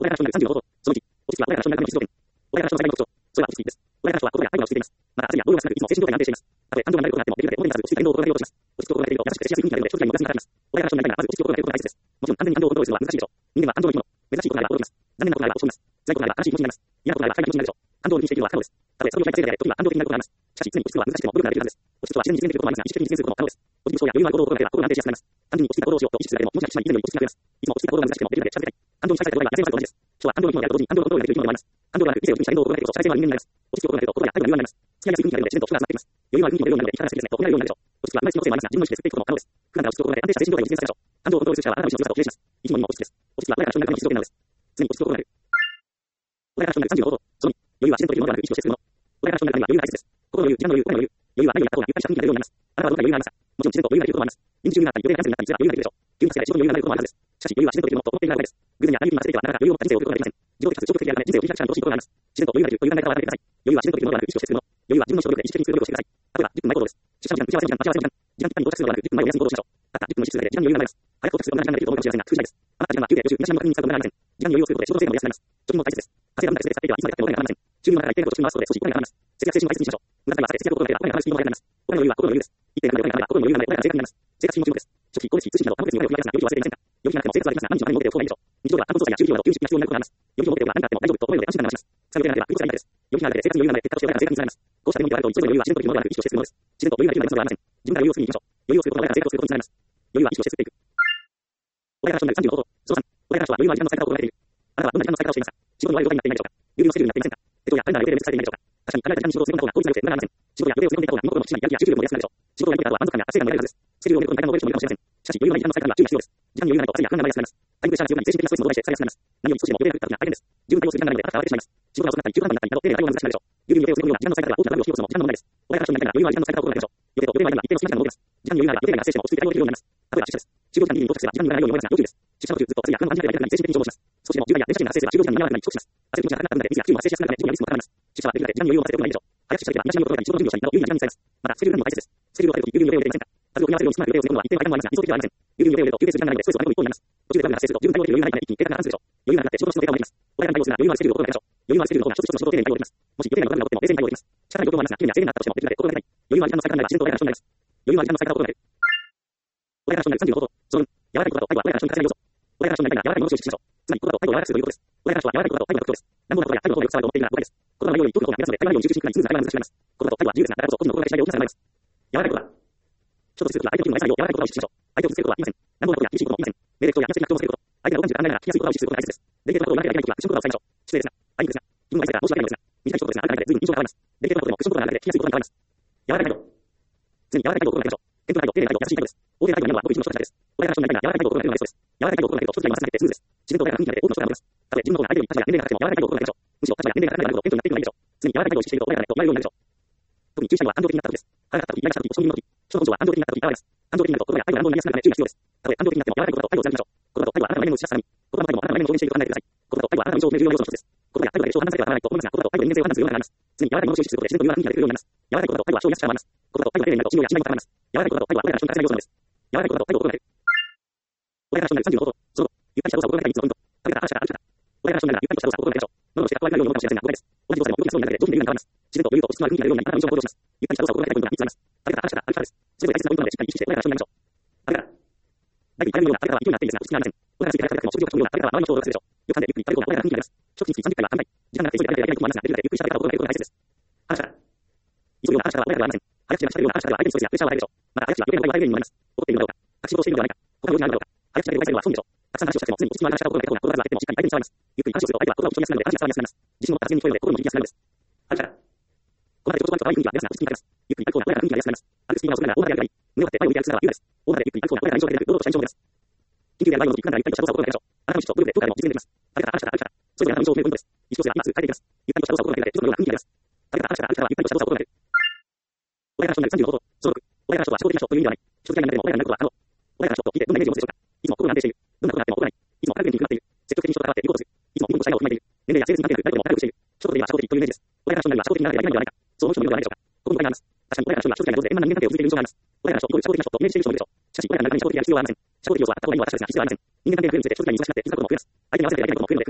親が少なる35ほど、その1、落ち着きは親が少なるのに出場点。親が少なるの特徴、それは落ち着きです。親が少はことや態度をしています。また、圧力や動揺が少なく、いつも精神状態が安定しています。たとえ感情がないことがあっても、できるだけ表に出さず、落ち着いた運動を心がけようとします。落ち着くを心がけると、優しくてしやすい雰囲気が出るので、長期間にもガスにかかります。親が少なるのにまず落ち着くを心がけることが大切です。もちろん、完全に感情をコントロールするのは難しいでしょう。人間は感情の生き物。珍しいことがあれば驚きます。残念なことがあれば落ち込みます。辛いことがあれば悲しい気持ちになります。嫌なことがあれば不快な気持ちになるでしょう。感情を理にしていくのは不可能です。たとえ作業したいせいであれ、時には感情的になることがあります。しかし、常に落ち着くのは難しくても努力ができるはずです。落ち着くとは自然に実現できることもありますが、意識的に実現することも可能です。ポジティブ思考や余裕のある行動を心がければ心が安定しやすくなります。単純に落ち着いた行動をしようと意識するだけでも、文字が一枚以前より落ち着きが増えます。いつも落ち着いた行動が難しくても、できるだけ近づけたい。感情に近づけたいことが全部同じです。人は感情の生き物であると同時に感情のコントロールができる生き物でもあります。感情がなく理性を気にした行動を心がけると、最善は人間になります。落ち着くを心がけると、心や態度が柔軟になります。付き合いやすい雰囲気が出るので、自然と人が集まってきます。余裕のある雰囲気が出るようになるので、生き方が好きですね、と褒められるようになるでしょう。落ち着きは今一度のせいもありますが、自分の意識で作っていくことも可能です。普段から落ち着くを心がけ、安定した精神状態を実現させましょう。感情をコントロールする力はあなたの意志の良さと比例します。いつもにも落ち着きです。落ち着きは親から少なるのに出場点なのです。常に落ち着くを心がける。親から少なる35ほど、その2、余裕は自然とできるものではなく意識をして作るもの。親から少なるには余裕が大切です。心の余裕、時間の余裕、心の余裕。余裕は何よりあった方がゆったりした雰囲気が出るようになります。あなたはどんな余裕がありますか？もちろん自然と余裕ができることもあります。臨時休業があったり、予定がキャンセルになったりすれば余裕ができるでしょう。急に活や仕事に余裕がなることもあるはずです。しかし余裕は自然とできるものと思っているからです。偶然や他人に任せていてはなかなか余裕を持った人生を送ることができません。自動的かつ消極的であるため人生を切り開くしかほしいことがあります。自然と余裕ができる、余裕がない方は分かってください。余裕は自然とできるものではなく意識をして作るもの。余裕は自分の意思と努力で意識的に作る努力をしてください。例えば、10分前行動です。出社の時間、打ち合わせの時間、待ち合わせの時間、時間ぴったり到着するのではなく、10分前を目安に行動しましょう。たった10分の意識するだけで時間に余裕が生まれます。早く到着すると同じ時間ができると思うかもしれませんが、工夫次第です。あなたの時間は休憩、予習、皆さんの確認に使う無駄がありません。時間が余裕がないのは確認に使う確認の確認です。貯金も大切です。稼いだ分だけで使っていてはいつまで経ってもお金がかかりません。収入の中から一定のことを貯金に回すことで少しお金がかかります。節約精神を大切にしましょう。無駄遣いは避け、節約を心がければお金がかかるスピードが速くなります。お金の余裕は心の余裕です。一定の金額でお金が心の余裕がないとお金が正確になります。生活費も注目です。食費、光熱費、通信など他の別にお金を組み合わせな予備を忘れていませんか？予備がなくても生活はできますが、毎日お金を持っておく方がいいでしょう。日常では暗号操作や中期業など急需品が必要になることがあります。予備を持っておけば何があっても大丈夫と思えるので安心感が増します。使う予定がなければ空いです。予備があるだけで生活に余裕がないので結果としてお金が正確に使えます。こうしたメモリがあると一度の余裕は自然とできるものではなく意識をして作るものです。自然と余裕ができるのでありますのではありません。自分から余裕を作りに行きましょう。余裕を作ることが親から生活をすることにつながります。余裕は意識をして作っていく。親から少なる35ほど、その3、親から人は余裕のある時間の使い方を心がけている。あなたはどんな時間の使い方をしていますか？仕事の悪い状態になっていないでしょうか？有料のスケジュールになっていませんか？手帳やカレンダーや予定で無視されていないでしょうか？確かに考えた時間に仕事を詰め込んだ方が効率が良くて無駄がありません。仕事や予定を詰め込んでいた方が身の心も口にやる気や集中力も安くなるでしょう。仕事をやることは満足感や達成感が得られるはずです。スケジュールを埋め込んだ大量のベルトも大量のベルトもいるかもしれません。しかし余裕のない時間の使い方には注意が必要です。時間に余裕がないと汗や不安が舞いやすくなります。タイムプレッシャーが強まり精神的なストレスも度外視して疲れやすくなります。何より少しでも予定がなくなった時が大変です。十分対応する時間がないのであなたは慌ててしまいます。仕事が遅くなったり中途半端になったりなど丁寧な対応が難しくなるでしょう。有利に予定を詰め込むような時間の使い方は大きな無理を引き起こすのも時間の問題です。親から人になりながら余裕のある時間の使い方を心がけましょう。予定と予定の間には一定の隙間時間が設けます。時間に余裕があれば予定が発生しても落ち着いて対応できるようになります。例えば出社です。就業時間に到着すれば時間に無駄がないように思いますが要注意です。出社の途中ずっと薬や不安の感じが出なくなり精神的に消耗します。少しでも渋滞や電車賃が発生すれば就業時間に間に合わなくなり遅刻します。焦る気持ちが高くなったのでミスや不運も発生しやすくなるため事故やミスも高まります。出社はできるだけ時間に余裕を持たせておくのがいいでしょう。早く出社できれば身だしなみを整えたり仕事の準備をしたりなど有利な時間に使います。またスケジュール管理も大切です。スケジュールを立てるとき有利に予定を入れていませんか？家族を組み合わせるように隙間なく予定を詰め込むのは一定の間もありますが理想的ではありません。有利に予定を入れると休憩する時間がないのでストレスを溜め込む一方になります。途中でバグが発生すると十分対応できる余裕がないため一気に計画が破綻するでしょう。余裕がなくなって仕事の質の低下もあります。親が対応するなら余裕のあるスケジュールを心がけましょう。余裕のあるスケジュールの方が一つ一つの仕事を丁寧に対応できます。もし予定がバグが起きても冷静に対応できます。社会の状況もありますが急に制限があったとしてもできるだけ心がけたい。余裕のある時間の使い方が自然と親から人になります。余裕のある時間の使い方を心がける。親から人になる35ほど、その2、柔らかいことだと態度は親から人に活用要素。親から人になりながら柔らかいものを意識しましょう。つまり言葉と態度を柔らかくするということです。親から人は柔らかいことだと態度が特徴です。乱暴なことや態度のことをよく触ると思っているのは誤解です。言葉の内容に一言が目立つので会話のように集中しにくくなりスムーズな会話が難しくなります。言葉と態度は自由ですがだからこそ個人の心がけ次第で大きな差があります。柔らかいことだ。人と接するときは相手の気分を愛さないよう柔らかい言葉を意識しましょう。相手を傷つけることは言いません。乱暴なことや厳しいことも言いません。命令口調や気持ち的な人を乗せること。相手が動かん時間がないなら聞きやすい言葉を意識することが大切です。デリケートなことをうまくやりたいときはクッション言葉を使いましょう。失礼ですが、相手ですが、自分の愛せが申し訳ないのですが、短い一言ですがあるだけで随分印象が変わります。デリケートなことでもクッション言葉があるだけで聞きやすい言葉に変わります。柔らかい態度。常に柔らかい態度を心がけましょう。健康態度、丁寧な態度、優しい態度です。大手態度はごく一部の人たちです。親から人になりながら柔らかい態度を心がけるのがベストです。柔らかい態度を心がけると一つが今すぐにスムーズです。自然と穏やかな雰囲気が出て多くの人が思います。たとえ自分のことが相手より立場や年齢が高くても柔らかい態度を心がけましょう。むしろ立場や年齢が高くなるほど顕著になっているのがいいでしょう。常に柔らかい態度を意識していると穏やかな人と思われるようになるでしょう。特に注意したいのは感情的になった時です。腹が立った時、イライラした時、落ち込みの時、人の根性は感情的になった時に現れます。感情的になると心や態度が乱暴になりやすくなるため注意が必要です。たとえ感情的になっても柔らかい言葉と態度を貫きましょう。言葉と態度はあなたの内面を映し出すために、言葉の態度もあなたの内面を表現していると考えてください。言葉と態度はあなたの印象を決める重要要素の一つです。言葉や態度で人を判断されてはならないと思いますが、言葉と態度で人間性を判断するようになります。常に柔らかいものを意識することで自然と柔らかな雰囲気が出てくるようになります。柔らかい言葉と態度は勝利やすさが増します。言葉と態度が丁寧になると信用や信頼も高まります。柔らかい言葉と態度は親から人に欠かせない要素なのです。柔らかい言葉と態度を心がける。親から人になる35ほど、その後、ゆったりした動作を心がけた3つのポイント。食べ方、話し方、歩き方。親から人になるゆったりとした動作を心がけましょう。喉のして蓄えないように思うかもしれませんが、誤解です。同じ動作でも動きやすそうになるだけで上手にできるように変わります。自然と余裕と落ち着きのある雰囲気が出るようにあなたの印象を行動します。ゆったりした動作を心がけたポイントが3つあります。食べ方、話し方、歩き方です。それぞれ大切なポイントなのでしっかり意識して親から人になりましょう。食べ方。大体食べるような食べ方は勢いになっていいですが、落ち着きがありません。お腹が空いて早く食べても食事をかけてもような食べ方は周りの人を驚かせるでしょう。よく噛んでゆっくり食べるような穏やかな雰囲気があります。食事について30回は乾杯。時間がなくて急いで食べていないこともありますが、できるだけゆっくりした食べ方を心がけることが大切です。話し方。急ぐような話し方は親からはありません。早口で話しゃべるような話し方は相手にストレスやプレッシャーを与えるでしょう。また早口は余計な誤解を与えるようになります。怒っているのかどうか、隠し事をしているのではないか、他の用事があるのかどうか、早口で誤解されるのは損でしょう。たくさん話をしたくても常に落ち着きのある話し方を心がけることが心がけてもしっかり相手に伝わります。ゆっくり話をすると相手は言葉を一緒にやすくなるので話が伝わりやすくなります。自信を持った発言に聞こえるので心も響きやすくなるのです。話し方。この中で言葉の可愛い雰囲気が出ますが、落ち着きになります。ゆっくり歩くような穏やかな雰囲気が出ます。歩くスピードが遅くなら大きな声でやります。歩くスピードが遅くなら大声でやる姿は優雅です。胸を張って前を向いて歩く姿は優雅です。大声でゆっくり歩くような穏やかな印象が出るので、堂々とした印象を出ます。緊急でやばいように一旦からゆったりとした動作を心がけましょう。あなたの意識と努力でどこかでも実現できます。食べ方、話し方、歩き方。それぞれあなたの印象を決めるポイントです。意識としては今すぐ変えていきます。ゆったりとした動作を心がけるので、一つのような雰囲気が出ます。食べ方、話し方、歩き方はゆったりとした動作を心がける。親から人になる35ほど、その6、親から人は仕事的な人という意味ではない。人付き合いになっても親になることは可能。親から人と聞いてどんなイメージを持つでしょうか。いつも心が安定している。どんなことがあっても怒らない。いつも明るく元気になっている。積極的に人と関わっていることをする。いつもいいことしたいを考えている。年齢や性別に関係なく誰とも仲良くしている。一言で言えば社交的というイメージです。親から人になれば社交的にならないといけないのではないか。そう思う人もいるのではないでしょうか。ここに答えがあります。確かに親から人には社交的な上手で円満な人間関係を築いている印象があります。親から人イコール社交的な人とイメージしている人もいるでしょう。しかし親から中に社交的な必要はありません。社交的要素はあった方がいいのは確かですが必要はありません。人間関係が不純で長時間に結びついて長時間にも増やす。相手に合わせてやりたいことも増えるので組まされる場面も多くなります。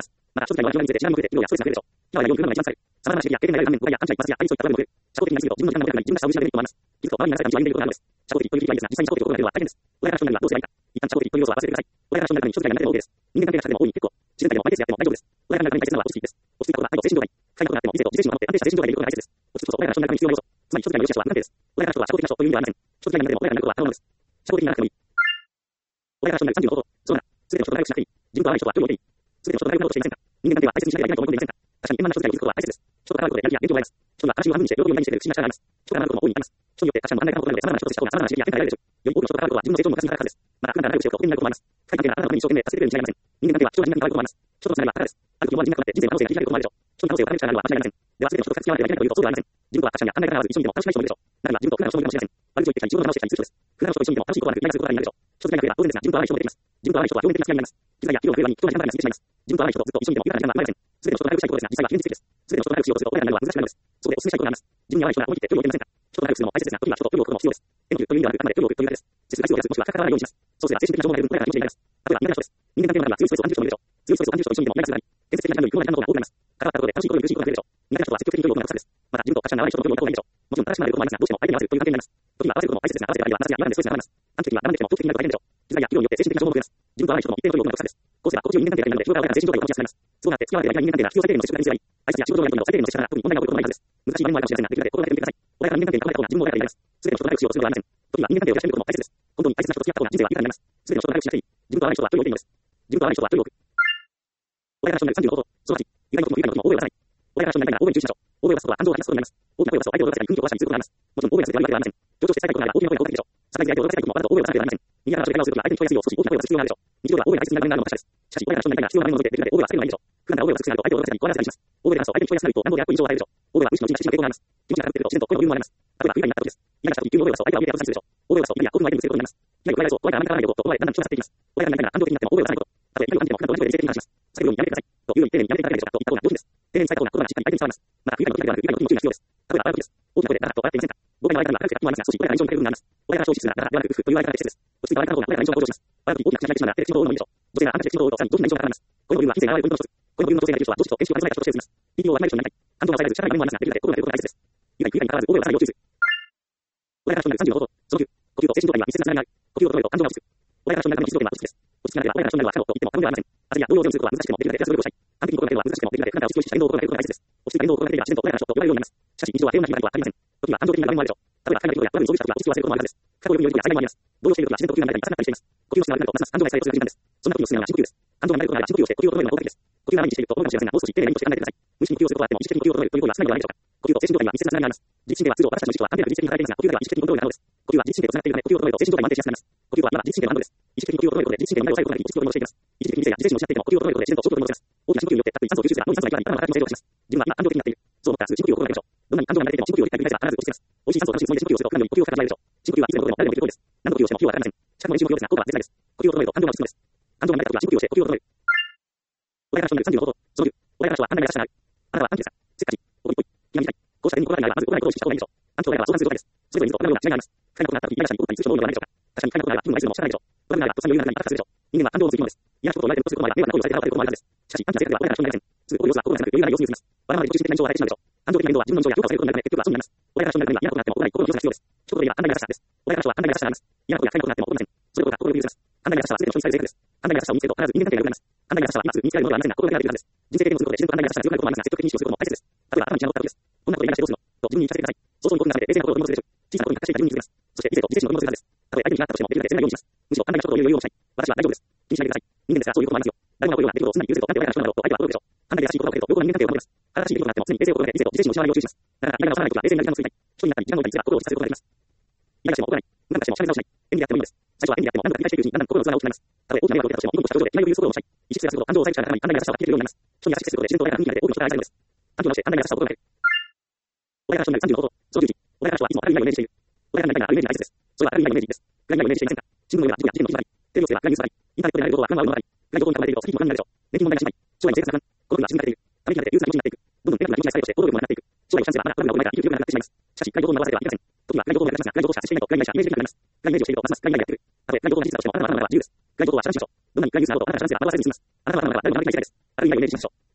ます。また、諸時代のについて知らん目で、医療やストレスが増えるでしょう。今は4分の1歳。様々な指摘や経験がある反面、やアンチャイパスや愛そういった場面も増える。社交的になりすぎると、自分の時間の中に自分の下を失うメリットもあります。実と周りに話せた道は歩んでいることがあるのです。社交的という切り替えですが、実際に社交的ということが大変です。親から承認はどうすればいいか。一旦社交的という要素は忘れてください。親から承認の中に諸時代になっても OK です。人間関係がしたくても大いに結構。自然体でもマイペースでやっても大丈夫です。親からの中に大切なのは落ち着きです。落ち着いたことが愛と精神状態。快楽となっても理性と自制心を守って安定した精神状態でいることが大切です。落ち着くこと親から承認の中に必要な要素。つまり諸時代の良し悪しは不安定です。親から人は社交的な人という意味ではありません。諸時代になっても親からなることは可能です。社交的にならなくてもいい。親から承認の35こと。そうだ。すべての人が仲良くしなくていい。自分と会う人とは距離を置いていい。すべての人と仲良くなろうとしていませんか。人間関係は大切にしなければいけないと思っていませんか。確かに円満な諸時代を築くことは大切です。人と関わることでやる気や元気をもらえます。人には話を半分にして両方を2倍にしている不思議な力があります。人からなることも大いにあります。人によって他者の考え方も異なるので、様々な人とした方が様々な刺激や変化が得られるでしょう。より多くの人と関わることは自分の成長の昔になるからです。また、普段から仲良くしておくことになると思います。深い関係があなたのために一生懸命助けてくれるに違いありません。人間関係は貴重な人間関係があることもあります。人とつながりは宝です。ある時思わぬ人脈となって人生の可能性が開くこともあるでしょう。人に可能性を高める力があるのは間違いありません。では、すべての人と付き合わなければいけないというとそうではありません。自分とは他者には考え方が合わず一緒にいても楽しくない人もいるでしょう。ならば自分と普段の人もいるかもしれません。悪口を言ってきたり、自分の話をしたりする人です。普段の人と一緒にいても楽しいことはなく、イライラすることがあるでしょう。人と付き合いが増えれば当然ですが、自分と会う人も出てきます。自分と会う人は表面的な付き合いになります。機材や企業の増えはに貴重な時間が過ぎてしまいます。自分と会う人とずっと一緒にいても豊かな時間が生まれません。すべての人と仲良くしたいことですが、実際は非現実的です。すべての人と仲良くしようとすると親がなるのは難しくなるのです。そこでお勧めしたいことがあります。自分に合わない人が思い切って距離を置いてみませんか。人と仲良くするのも大切ですが、時には人と距離を置くことも必要です。縁を切るという意味ではなく、あくまで距離を置くというだけです。接する回数を減らすもしくは関わらないようにします。そうすれば精神的な情報が得る分、親が気持ちでいられます。例えば、苦手な人です。人間関係の中では強いストレスを感じる人もいるでしょう。強いストレスを感じる人と一緒にいてもイライラするなり、伝説的な感情に不幸な感情が多くなります。関わったことで楽しいことに苦しいことが増えるでしょう。苦手な人は積極的に距離を置くのが勝です。また、自分と他者に合わない人と距離を置いた方がいいでしょう。もちろん正しくなれることもありますが、どうしても相手に合わせるという関係になります。時には合わせることも大切ですが、合わせてばかりは夏や今までストレスが生まれます。短期的には我慢できても長期的になると大変でしょう。機材や企業によって精神的な情報も増えます。自分と合わない人とも一定の距離を置くのが勝です。こうすれば心地よい人間関係がいいので、日頃から親が精神状態を保ちやすくなります。都合があって付き合わなければいけない人間関係が必要最低限の接触が必要な人にすればいい。挨拶や仕事のやり取りなど最低限の接触が特に問題が起こることもないはずです。難しい場面もあるかもしれませんが、できるだけ心がけてみてください。親から人間関係に関わった方が自分も親がいられます。すべての人と仲良くしようとするのではありません。時には人間関係を増やしてみることも大切です。本当に大切な人と付き合った方が人生は豊かになります。すべての人と仲良くしなくていい。自分と合わない人とは距離を置いていいのです。自分と合わない人とは距離を置く。親から承認の35こと。その8、意外なことも不愉快なことも大声を出さない。親から承認が大声に注意しましょう。大声を出すことは感情を吐き出すことになります。大きな声を出すと相手を驚かせたり、雰囲気を壊したりすることがあります。もちろん大声を出すというわけではありません。強調して伝えたいことがあれば大きな声を大きな声でしょう。サプライズで相手を驚かせたいこともわざと大声を出さなければなりません。右側の人で会話をするときは相手に聞こえやすいよう少し大きな声を出す必要があるでしょう。日常では大声が大切になる場面があるのが確かです。しかし、親から承認が必要な場面を除いてできるだけ大声を出すのはいいでしょう。普段から大声を出す必要があると相手を驚かせたり、怖がらせたりします。大声で話すと相手に聞こえやすくなると乱暴であるという印象を与えるでしょう。大声は無視のうちに自信が抵抗があります。気持ちが高くてると自然と声のボリュームもあります。例えば不愉快になった時です。イライラした時急に大声を出すと相手は見てやすくするでしょう。大声を出すと意味や興奮の相手にぶつけることになります。気が弱いと親があまり変わらないよと言葉でだんだん気持ちがっていきます。親が何か感情的になっても大声を出さないこと。たとえ怒りを感じても普段と同じ声で冷静に話します。避けるようにやめてください。というように丁寧にやめていただけないでしょうかと言った方が上品です。丁寧に伝えた方が心がしっかり相手に伝わります。また不愉快な時だけではなく、不愉快な時に注意が必要です。例えば洗う時です。大きな声でガラッと洗っていませんか。僕の相手には軽くてもありますが、少し親が印象に残る部分があります。親が消失するならではなく、ふという相手が適切です。落ち着いた相手の方が親が印象が向上します。洗う時大きな口が開いてしまうなら手で口元を覆うのもいいでしょう。女性があんな口を覆うとさらに上品な印象が変わります。この部分は人生が現れるポイントの一つ。この部分の調整ができる人は、女子と研修がない人として進みます。TPO はなる人になりたい。感情が抑えられず、社会の面もありますが、できるだけ心がけることが大切です。不愉快に関わらず大声を出さないよう注意する。親から承認の35こと。その9、呼吸と精神状態には密接なつながりがある。呼吸を整えると感情が落ち着く。親から承認の中の日常点は落ち着きです。落ち着きなければ親から承認は可能と言っても過言ではありません。焦りや動揺を強めすることは難しくてもできるだけプラス努力をしたい。完璧に行うことは難しくてもできるだけ普段から落ち着きを意識した運動を行うことが大切です。落ち着いた運動を行うだけでは自然と親からショッと呼ばれるようになります。しかし、日常は平穏な日々がありません。時には感情的な場面もあるでしょう。例えば、海外旅行やトラブルに遭遇した時は落ち着きを忘れることもあるはずです。過去をよく見る時や災害もあります。動揺している時は自然と呼吸が乱れたり重なったりしています。呼吸の質が悪くなるとますます感情が再生する時間です。そんな時におすすめなのは深呼吸です。感情が乱れることがあれば深呼吸をして呼吸を整えるのが効果的です。呼吸が毎日していると思うかもしれませんが、もう少し丁寧にとして考えてください。無意識に呼吸をすることはあっても意識的に呼吸を整えるという行為は少ないのではないでしょうか。呼吸と精神状態には密接なつながりがあります。自律神経は通常私たちの意識とは関係なく実質的に働いていますが、呼吸では意識的にコントロールが可能です。呼吸は自律神経とつながっているため、呼吸を整えると精神状態も安定しやすくなります。呼吸はいわば自律神経の反動です。意識的に呼吸を整えることで自律神経の乱れを抑えることができ、自律を取り戻していきます。一時的に理性や自制心を失っていても呼吸を整えることで自然と速度に戻せます。大きな深呼吸によってたっぷり酸素を吸収すれば脳に酸素が行かない体の働きも正常化します。自分は今感情的になっている。そう思ったらすぐ深呼吸を心がけましょう。どんなに感情が慣れていても深呼吸を一回繰り返せば必ず落ち着きます。美味しい酸素を楽しむつもりで深呼吸をすると普段より呼吸を深く味わえるでしょう。深呼吸はいつでもどこでも誰でもできる行為です。何度呼吸をしても呼吸はわからないません。しかも練習のようですが効果は絶大です。呼吸を整えると感情が落ち着くのです。感情が慣れた時は深呼吸をして呼吸を整える。親から承認の35こと。その9、親から人はあんなに優しさがある。あなたはアンチですか。せっかち、おいおい、気が短い。こうした点に心がけないはまず心ないことを意識した方がいいでしょう。アンチと親は相談することです。それぞれにと同じような違いがあります。不快なことがあった時、嫌な人に怒ったりする人も多いのではないでしょうか。確かに不快なことがあれば気分が愛するのも仕方ないでしょう。悪くないはとっさに余裕がなくなりまたするでしょう。人間は感情を持つ生き物です。嫌なことを言われてもとすることもあれば迷惑な行為をされて倒れることもあるはずです。しかし、アンチな性格では親から承認がありません。すぐこういう様子は心がなく余裕がない様子に移ります。わがままで自己中心的な印象を与えてしまうでしょう。感情的な言動は自分の印象や評価をされることになるため結局は損になります。親から承認があるには嫌なことがあっても心に心の良さが必要です。一言で言えば判断が優しさです。親から人は判断が優しさがあります。嫌なことや不快なことがあっても怒りません。そういうことが心を許せます。判断が優しさは全ての人に伝える性格です。判断が優しさを見つけると必ず人間関係が良くなります。判断が優しさは今すぐ見つけられるものではありませんが心がけられるはずです。人生経験をすることで自然と判断が優しさが強くなることもありますが、積極的に意識をすることも大切です。例えば頭に血が上った時です。こんなこと言いながらしてどうするのと自分に言い聞かせてください。早々に興奮が冷めて冷静な心を取り戻すでしょう。小さなことに達していた自分に気づきます。そして理性と自制心を取り戻すはずです。たとえ相手になったとしてもできるだけ責めないようにします。むしろ判断が一言を言うよりもしたい。私は大丈夫です。気にしないでください。人間ですからそういうこともありますよ。誰もがこういうような出来事をすんなり許せると判断が優しくなると相手は驚くでしょう。判断が優しいことが起きると両方の人間関係を守ります。正しい出来事があっても常に冷静を心がけ、理性と自制心を失わないよう注意します。なかなか今が治らない時は冷静になり時間を作りたい。人になったり時間を置いたりすれば心を落ちさせることができます。嫌がしても怒らない。無駄がしてもしゃべり直しない。演技でやってもいいのです。最初は演技でやっても何度か繰り返していくうちにだんだん心の器が大きくなります。たとえ大きな迷惑を受けたとしてもニコニコした表情で気前を許すことをしたい。意識性がすると感情を抑える力が高まり判断が優しさができるようになります。人に優しく接することで自然と穏やかな雰囲気が出て多くの人が愛されるのです。環境を直して判断が優しさを心がける。親から承認の35こと。その11、親から人はいつも明るい未来をイメージしている。親から何かがあるイメージが大切です。それは明るい未来のイメージです。暗い未来をイメージしていませんか。新聞の上は事故や事件の記事ばかり。テレビをつけば暗いニュースばかり。インターネットで流れることは不安は売るのばかり。暗い情報に囲まれていると先に不安になるでしょう。年金問題が心配。将来の生活が不安。この時は自分が出ている。ためになって憂鬱な気持ちになっていく。どんどんネガティブな気持ちが再生して行動力もなくなっていく。将来のチャンスがまだこれがないから生きる気力がなくなってしまいます。しかし、暗い情報に惑わされてはいけません。時には暗い情報を流しますが、暗い情報しか接していないと暗い未来しかイメージできなくなります。暗いイメージをしているとますます暗い未来がやってくる。たとえ暗い情報が事実だとしてもあなたの頭の中は自由です。暗い情報は遮断しましょう。どんなに暗いニュースなどとあなたは遮断せずに済みます。あなたの頭の中は誰も守りきれないです。明るい未来をイメージしましょう。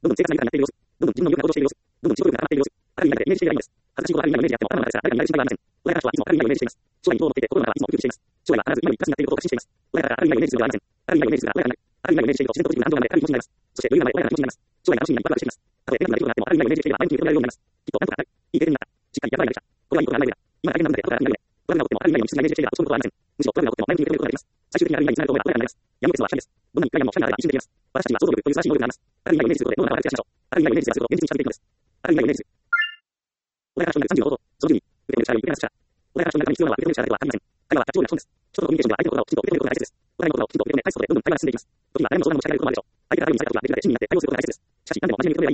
どんどん生活が豊かになっている様子。どんどん自分の欲が向上している様子。どんどん自己力が高まっている様子。ある意味でイメージしていればいいんです。恥ずかしいことがある意味のイメージであっても、頭の中ですら誰かになる心配がありません。親から人はいつもある意味のイメージしています。将来に希望を持っていて、心の中はいつもウキウキしています。将来は必ず今に生かしになっていることを確信しています。親からある意味のイメージではありません。ある意味のイメージが親からなる。ある意味のイメージしていると自然と自分が安定がある気持ちになります。そして余裕がない親が気持ちになります。将来楽しみにワクワクしています。たとえ手がなることがあっても、ある意味のイメージでいれば前向きに認められるようになります。きっとなんとかなる。いい経験になった。しっかりやばいなりました。これはいいことがない上だ。今大変なので、後からいいなる上。トラブルが起こってもある意味の質なイメージしていれば落ち込むことはありません。むしろトラブルが起こっても前向きに受け止めることができます。最終的にある意味につながると思えば親がなります。闇のケースは危険です。どんなに暗闇も光があれば一瞬できます。私たちは想像力という素晴らしい能力があります。ある意味のイメージすることで脳の中を活躍しましょう。ある意味のイメージすることを現実に近づけていくのです。ある意味のイメージ。親から人になる30のこと、その順に、受け止める力を受け止めなくちゃ。親から人になるために必要なのは受け止める力ではありません。会話はキャッチボールの基本です。人とコミュニケーションでは相手の言葉をきちんと受け止めることが大切です。お互いの言葉をきちんと受け止め、返すことでどんどん会話が進んでいきます。時には誰もそんなの持ち上げることもあるでしょう。相手が誰に伝えたことができるだけ真になって対応することが大切です。しかし、何でも真面目に受け止めればいいわけではありません。人付き合いやコミュニケーションの中では暗いことや新しいことや新しいこともありません。低俗なことや新しいこともありません。低俗なことは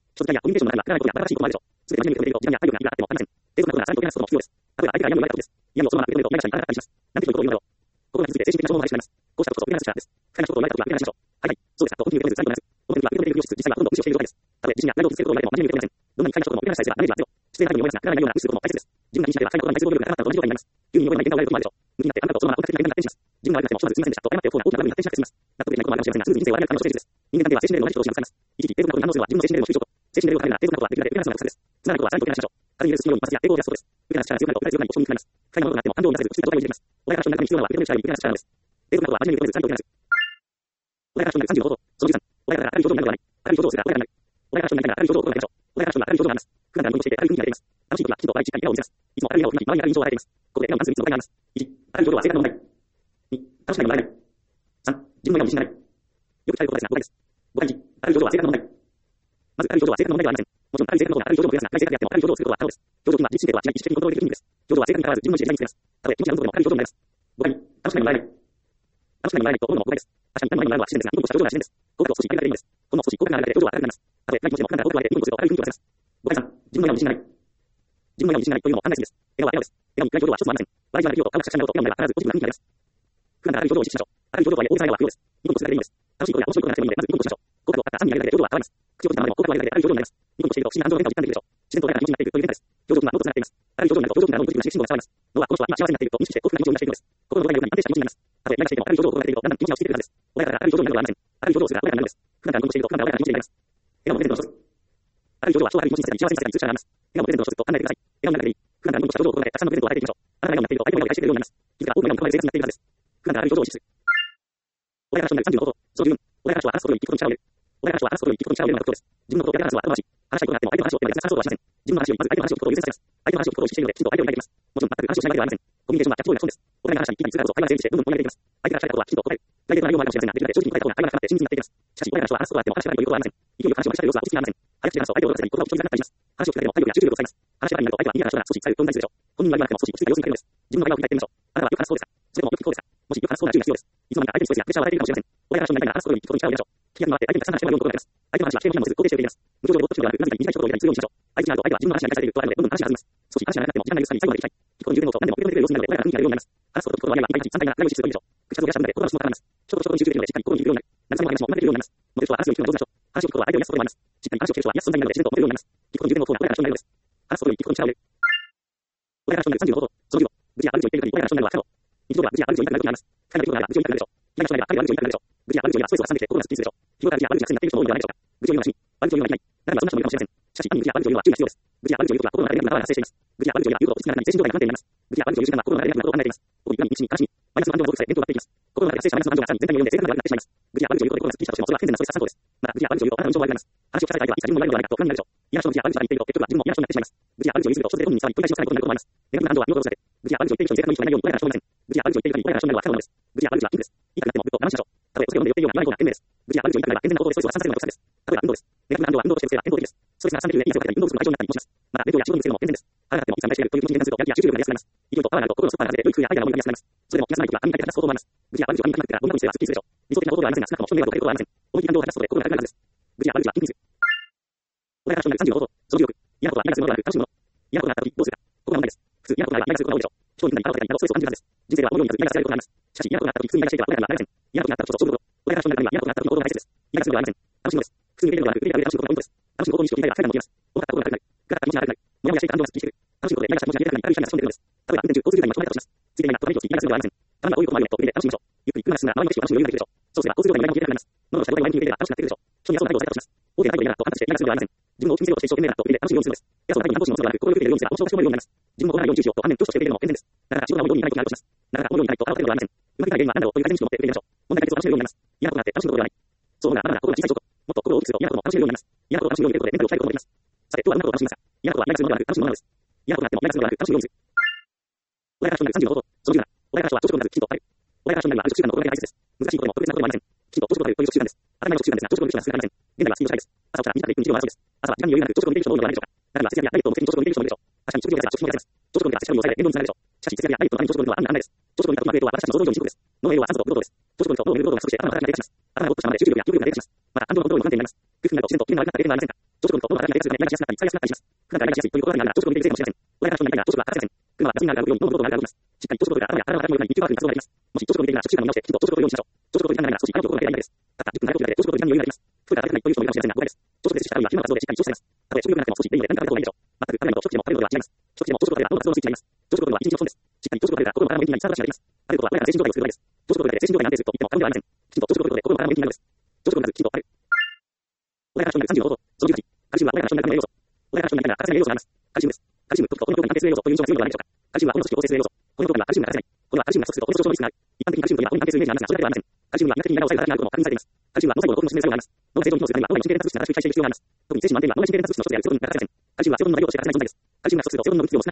低俗なことも必要です。例えば相手が嫌に言われたことです。嫌味をそのまま受け止めると親が下に体が感じます。なんていうことを言うのだろう。心が傷ついて精神的な消耗が激しくなります。こうしたことこそ受け流す力です。不快な一言を言われた時は受け流しましょう。はいはい、そうですかと本気に受け止めず辛いことないです。表向きは受け止めている様子、実際はほとんど無視をしている状態です。たとえ自信や内容をぶつけることを言われても真面目に受け止めません。どんなに不快な一言も受け流したりすればダメージはゼロ。失礼なように思いますが、ならないような無視することも大切です。自分が気にしなければ不快なことに対する能力が高まったと同じ状態になります。急に覚えない喧嘩をやることもあるでしょう。向きになってあなたとそのまま本格的な喧嘩に発展します。自分が悪くなってもひとまずすみませんでしたと謝っておく方が大きな部分に発展しなくて済みます。納得できないこともあるかもしれませんが、すぐに人生を悪くなる可能性です。人間関係は精神レベルの同じことをしなくされます。一時低俗なことに反応するのは自分の精神レベルの低い証拠。精神レベルを高めるなら低俗なことはできるだけ受け流すのがです。つまらないことはさらに受け流しましょう。風に入れる隙を見ますや抵抗を出すことです。受け流す力が強くなると怒り強くなり衝撃になります。不快なものとなっても感情を出せず口に状態を入れます。親から人になるために必要なのは受け止める力に受け流す力なのです。低俗なことは真面目に受け止めずちゃんと受け流す。親から人になる30のこと、その13、親から明るい表情になることはない。明るい表情をするが親がなる。親から人になりたいなら明るい表情を心がけましょう。親から人に明るい表情があります。普段からノリとしていて明るい雰囲気が出ます。楽しい時はきちんと笑いしっかり笑顔を見せます。いつも明るい笑顔を振り周りに明るい印象を与えています。ここで笑顔に関する3つの答えがあります。1、明るい表情は性格の問題。2、楽しくないの問題ない。3、自分の笑顔に自信がない。よく聞かれることですが、誤解です。誤解1、明るい表情は性格の問題。まず明るい表情は性格の問題ではありません。もちろん明るい性格の方が明るい表情を増やすが、暗い性格であっても明るい表情をすることは可能です。表情というのは自律神経とは違い、意識的にコントロールできる筋肉です。表情は性格に関わらず自分の意思でデザインにつけます。たとえ気持ちがどんどんでも明るい表情になります。誤解2、楽しくないの問題ない。楽しくないの問題ないと思うのも誤解です。確かに何もないのは自然ですが、ニコニコした表情が自然です。口角を少し上げられるんです。ほんの少し口角が上がるだけで表情は明るくなります。たとえ暗い気持ちでも普段から口角を上げてニコニコすると明るい雰囲気を出せます。誤解3、自分の笑顔に自信がない。自分の笑顔に自信がないというのも簡単です。笑顔は笑顔です。笑顔に暗い表情は一つもありません。笑いじゃなくて、顔がくしゃくしゃになると、笑顔になれば必ずポジティブな雰囲気が出ます。普段から明るい表情を意識しましょう。明るい表情とはいえ、大げさな笑顔は不要です。ニコニコするだけでいいのです。楽しいことや面白いことがなくてもいいので、まずニコニコしましょう。口角を上げた3になるだけで表情は変わります。口を閉じたままでも口角を上げるだけで明るい表情になります。ニコニコしていると不思議な感情の変化を実感できるでしょう。自然と穏やかな気持ちになっているという変化です。表情というのは脳とつながっています。明るい表情になると表情というのは脳にポジティブな刺激信号が伝わります。脳はこの人は今幸せになっていると認識して幸福な気持ちを生み出しているのです。心の動きが良くなり安定した気持ちになります。たとえイライラしていても明るい表情を心がけているとだんだん気持ちが落ち着いてくるはずです。親から明るい表情になるのではありません。明るい表情をするが親がなるのです。普段からニコニコしていると普段から穏やかな気持ちになります。笑顔のプレゼントの一つ。明るい表情は人を明るい気持ちにさせたり幸せにさせたりする力があります。笑顔のプレゼントの一つと考えてください。笑顔の中でいい。普段からニコニコした表情を心がけてたくさんのプレゼントを与えていきましょう。あなたが笑顔になっていると相手も笑顔に対してくれるようになります。気づか多くの笑顔に変わる生活になっているはずです。普段から明るい表情を意識する。親から人になる30のこと、その十分。親から人は話すことより聞くことに力を入れる。親から人は話すことより聞くことに力を入れるのが特徴です。自分のことだけ話すのは後回し。話したいことがあっても相手の話を聞けば話すことはしません。自分の話よりまず相手の話を聞くことを優先させます。相手の話を聞くことを意識しているので、きちんと相手を理解できます。もちろん全く話をしないわけではありません。コミュニケーションはキャッチボールの基本です。お互いが話したり聞いたりするからこそ会話が成立してどんどん盛り上げていきます。相手が聞きたいことはきちんと答える。プライベートな内容もあるかもしれませんが、できるだけ正直に答えた方が会話が深まって親密になっていきます。しかし、親が話すことはあっても話し方がいいということはありません。勢いよく話を話したい様子は落ち着きがありません。早口で話すと相手を驚かせたり、言葉を口になったりします。話を聞くだけでも体力や集中力を使います。話し方になると相手は逃げた人が少しされると論断するでしょう。本人は言わなくても少し落ち着いた様子に変えるのです。自分の会話を振り返ってみましょう。あなたはよく話すそうですか？それともよく聞くそうですか？もしよく話すそうなら注意が必要です。いつの間にか相手にストレスやプレッシャーを与えているかもしれません。親が話をなりたいなら話すことより聞くことに力を入れましょう。聞き役もあって相手にたくさん話してもらうように心がけます。相手の話は否定も非難もせず肯定して受け入れます。無条件でボッとしてではなく、なぜか短い一言を入れたりするようにしましょう。相手になると相手は自分の話が理解されているとあるのでどんどん話が弾みます。少し話が長くても時間が許す限り最後まで聞きたい。聞くことに重点を置くと何でも受け止めてくれる様子になるので親が雰囲気が出るようになります。話すことと聞くことは2倍、3回なら意識するといいでしょう。口数を増やした分だけ言葉の質も高まります。ちょっとに集中できるのでしっかり心に響くようになる。慰めの話もうまくできるようになります。モテる人は話を聞くのが上手な人。話を聞くことは相手を癒すことでもあります。しっかり話を聞く人は癒す存在になるので自然とモテるようになります。聞くことに重点を置く方が親から人になるのです。話すことより聞くことに力を入れる。親から人になる30のこと、その15、愚痴や悪口を言っている限り親から人になるは不可能。日常では愚痴や悪口を言いたくなることがあります。不可能なことがあれば愚痴を言いたくなるでしょう。嫌な人がいれば彼は悪口を言いたくなるでしょう。愚痴や悪口を言えばストレスを発散できて心がすっきりするでしょう。日頃から愚痴や悪口が癖になっている人も多いのではないでしょうか。愚痴を言うのは趣味、悪口を言うのはできない。中にはそんな人もいるかもしれません。しかし、単に愚痴や悪口を言うのは注意が必要です。愚痴や悪口を言うことは心の中でネガティブなパワーが発生しています。愚痴や悪口を言うことは言うことを落ち着きながらに精神状態が不安定になります。愚痴や悪口を言う時間は心の中でネガティブなことを考えています。特に一に悲しみ、マイナスの感情が動くさえ伝統がっていきます。心の中で発生したマイナスの感情がさらに全体の要因で正確な悪くなってしまいます。愚痴や悪口を言うことで心がすっきりしたとしてもそれは不健全なストレス発散行です。また、愚痴や悪口を言うとあなたの印象が悪くなります。話を聞かされた相手はいつ自分も悪いのではないかと不安になるでしょう。嫌な人の愚痴や悪口が言っていると結局は自分も嫌な人になってしまいます。愚痴や悪口を言い過ぎると人で本人にさらに取り返しのつかないことになることもあります。ネガティブな感情は身を殺されて、愚痴や悪口を言っている人に正確な印象がないように親から人になりません。愚痴や悪口を言っている限り親から人になるのは不可能なのです。愚痴や悪口はピンクです。いいかなってもぐっと我慢しましょう。たとえお酒を飲んで酔っているような言わないような天命です。愚痴や悪口を言いたくなれば健全なことでストレスを発散させるのが良さです。例えば運動です。ネガティブな感情は運動としてすれば健康的です。ストレスが発散できる上でいい汗をかいたり運動不足の解消になったりもします。また、勉強や仕事にするのも健全です。腹があってもいつもいっぱいしているという気持ちに変換するとやる気や集中力が出やすくなります。勢いとパワーがあると心の外から外れ良い空やアイデアが思い浮かびやすくなります。それでも気が済まない時は紙に書いて話す方法もあります。愚痴や悪口を紙に書きなくてはゴミ箱に捨てればすっきりするでしょう。理想的なことではありませんが、少なくとも人の迷惑をかけることはありません。思い切り感情を話すことで心が楽になるはずです。愚痴や悪口は筋肉です。親から人になる30のこと、その重力。嫌なことは嫌がするものではなく楽しむもの。嫌なことがあった時どうするか。ここが問題です。普通嫌なことがあれば嫌がすることが多いでしょう。人になりパワーをかけたりなどストレスを感じるはずです。人生はこのように嫌がされることがあります。しかし嫌なことがあった時普通に嫌がしていたら親がなりません。嫌なことがあったらちょっと勝負事。親から人になるためには嫌なことがあった時の行動が大切です。嫌がするのではありません。楽しむのです。普通に受けるのではなく受け入れる楽しむことがポイントです。楽しむことに意識を向けたら不快感も消えます。多かったことが軽くなる。暗かった気持ちが明るくなる。もやもやしていた感情がすっきりしてくる。楽しいことで嫌がした気持ちが見えた中に明るい光が差し込んでくるのです。例えば運転中交通渋滞に巻き込まれたとします。次で今交通渋滞に巻き込まれたとします。ついでにトラブルが起こっている楽しみましょう。ゆっくり車が進むなら周りの景色が楽しむようになってくるでしょう。そうすれば交通量が前の見えなくなります。喉の下で前に向ければ楽しくなってくるでしょう。人に遊んだことをされたとします。大手ののやらと反発して、やらするではありません。自分を大きく見せようとして一生懸命なと入れ、楽しむようにするのです。やその第二半年のことがなく、心をよく入れるようにすれば、面白がるようになります。自分を行うように重視をと反面、として触れているのも健全です。だから、仕事が思うようにいかないときがあるとします。だから、思うようにいかないと現れるのではありません。うまくいかない原因は何だろうという改善心を持って受け入れましょう。問題解決を楽しめるようになります。嫌なことがあって楽しむことではない。そう思うなら、まだまだ心が小さいぞと。もっと心を大きくすると嫌なことも楽しめるようになります。嫌なことを楽しむように受けることでメンタルを鍛えることもできます。さて、今日はどんなことを楽しみますか？嫌なことは嫌がするものではなく、楽しむものなのです。嫌なことがあっても嫌がするものではなく、楽しむようにする。親から人になる30のこと、その17。親から人は長所をなく、きちんと答える。親から人になるはある習慣の心がけが大切です。難しいことでも特別なことでもありません。きちんと長所を答えるという習慣です。当たり前の習慣ですが、長所を見る人は少なくありません。現代はスピード社会です。朝起きたら短く1分1秒の争いです。朝は時間に余裕がなく、長所を見ている人も多いのではないでしょうか。中には節約やダイエットを目的に長所を見ている人もいるでしょう。確かに食事を減らせば食費も減らせます。長所を見たら摂取量を抑えて運動につながるでしょう。しかし節約やダイエットのために長所を見るのは案外ないです。長所を見た時の栄養は私たちの想像以上に深刻です。脳栄養は酸素とブドウ糖です。長所を見ると脳を見るブドウが不足して頭の働きが低下します。頭がぼーっとしたままで集中力や記憶力が低下します。また感情のコントロールも不安定になります。工夫になると自然と気分が悪くなった経験はありませんか？長所を見ると脳の働きが低下するためイライラしやすくなったり、疲れやすくなったりします。普段からイライラしやすいという心当たりがあるなら長所を見ているせいかもしれません。親から人になりたいが長所が働きません。車は休みながら動くように脳のブドウが上がるます。しっかり長所を見てから頭や体の働きも良くなり、日中ワークに活動ができます。もし長所を見ているなら習慣を見直してきちんと長所を見るようにしましょう。長所を見ていながら少し彼女を心がけられないです。たった10分長いことだけで長所を見ている時間に余裕ができます。服が働かないという人もいるかもしれませんが、誤解です。長所で接したあるいは日々の活動でしっかり長所をされます。たとえ食欲がなくても少し便利で何か食べた方がいいでしょう。全く食べないのと一口でも食べるのでは違います。一口でも長所を食べれば脳の活動のスイッチになります。長所を取るのは一日の損です。しっかり長所を取れたら心も体も元気になり、サービスができます。食べることは親から精神状態をする場合です。長所を取れて精神状態に安定すると言っても過言ではありません。きちんと長所を取ることで心も体も元気になるのです。長所をまずきちんと食べる。親から人になる30のこと、その18。カルシウムは親から人になるための栄養素。親から人になるためには欠かせない栄養素があります。カルシウムです。カルシウムと骨の強化に安定する栄養素という印象が強いのではないでしょうか。カルシウムは骨の組織を構成する栄養素。骨の強化にはカルシウムが欠かせない。骨はカルシウムが不足すると骨の上昇のリスクがある。一般的にカルシウムといえば骨に関係するイメージがありますが、それだけではありません。カルシウムは医学的に体を抑える働きがあることも確認されています。カルシウムが脳の成長に機能するためには脳内に一時的に体を抑える働きがあることも確認されています。脳内神経伝達物質が集中している必要があります。特に精神の安定には脳内神経伝達物質の一つであるセロトニンが欠かせません。カルシウムはセロトニンの量を減らさないといけません。カルシウムはセロトニンの量を減らすと世論の物質を少なくなるので感情のコントロールが不安定になります。結果として、イライラしやすくなったり、落ち着きにくくなったりしやすくなるのです。親から人になりたいが一時的にカルシウムを取りましょう。カルシウムを取ることでセロトニンの物質量を増え、感情のコントロールができます。